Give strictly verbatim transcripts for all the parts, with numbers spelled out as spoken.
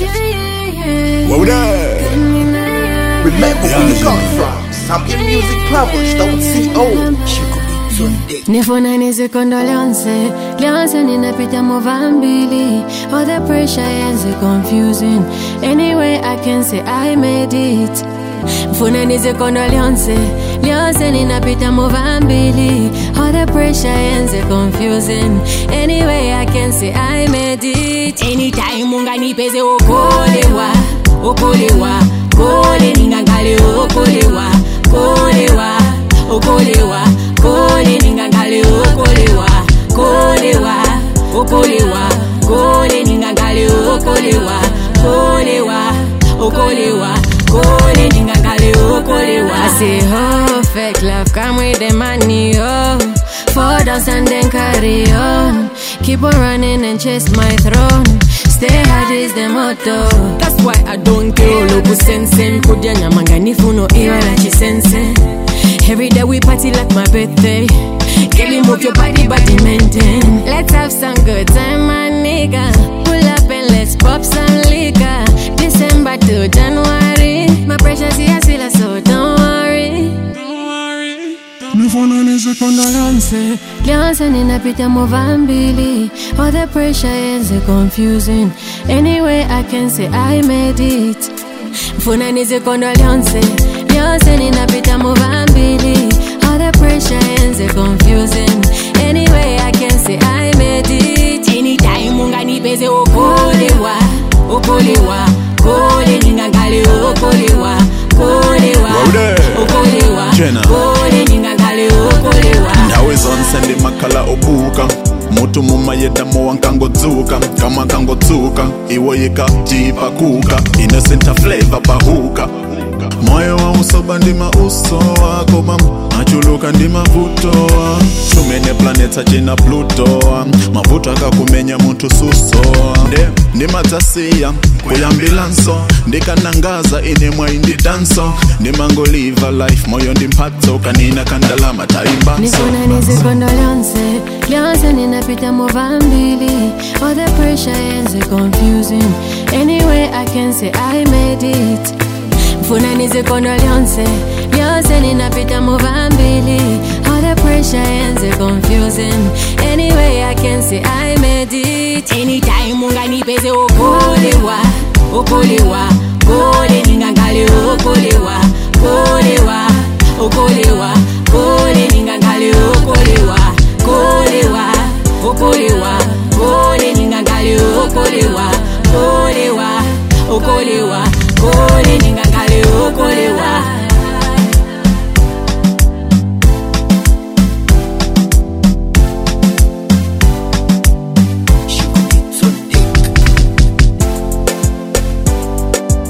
Yeah, yeah, yeah. What that? Remember where you come from. Champion Music Published, don't see old. Nifuna nizi condolenze, lianze ninapita mova mbili. All the pressure is confusing. Anyway, I can say I made it. Nifuna nizi condolenze, lianze ninapita mova mbili. All the pressure is confusing. Anyway, I can say I made it. Anytime unga nipeze okolewa, okolewa, kole ningangale okolewa, kolewa, okolewa. Kole ningangale okolewa, kolewa, okolewa, kole ningangale okolewa, kolewa, okolewa, kole ningangale okolewa. I say, oh, fake love, come with the money, oh. Fall down and then carry on. Keep on running and chase my throne. Stay hard is the motto. That's why I don't care. Lobu sense, kudia nyamanga nifuno iwa la chisense. Every day we party like my birthday. Girl, you move your body, body maintain. Let's have some good time, my nigga. Pull up and let's pop some liquor. December to January. My pressure's here still, so don't worry. Don't worry. Nifuna nizi condolenze, lianze ninapita mova mbili. All the pressure is confusing. Anyway, I can say I made it. Nifuna nizi condolenze, lianze ninapita mova mbili. All the pressure is confusing. Anyway, I can say I made it. Anytime unga nipeze okolewa, okolewa, kole ningangale okolewa, kolewa, okolewa, kole ningangale okolewa. nawe zonse ndi makhala obuka mutu mumayeda mowankango dzuka kama kango dzuka iwo yikajipa kuka innocent flavor bahuka moyo wa usoba ndima uso wako mam achuluka ndima vuto tumene planets achina Pluto mavuto akakumenya muntu suso nde ndima tasiya kuyambilanso ndikanangaza ine mwa indi danso ndimango live life moyo ndimpatso kanina kandalama taimbanso. Nifuna nizi condolenze, lianze ninapita mova mbili. All the pressure is confusing. Anyway, I can say I made it. Nifuna nizi condolenze, lianze ninapita mova mbili. All the pressure is confusing. Anyway, I can say I made it. Anytime unga nipeze okolewa, okolewa, kole ningangale okolewa, kolewa, okolewa, kole ningangale okolewa, kolewa, okolewa, kole ningangale okolewa, kolewa, okolewa, kole ningangale okolewa.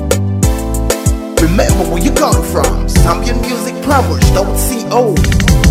Remember where you come from. Champion Music Published, don't see old.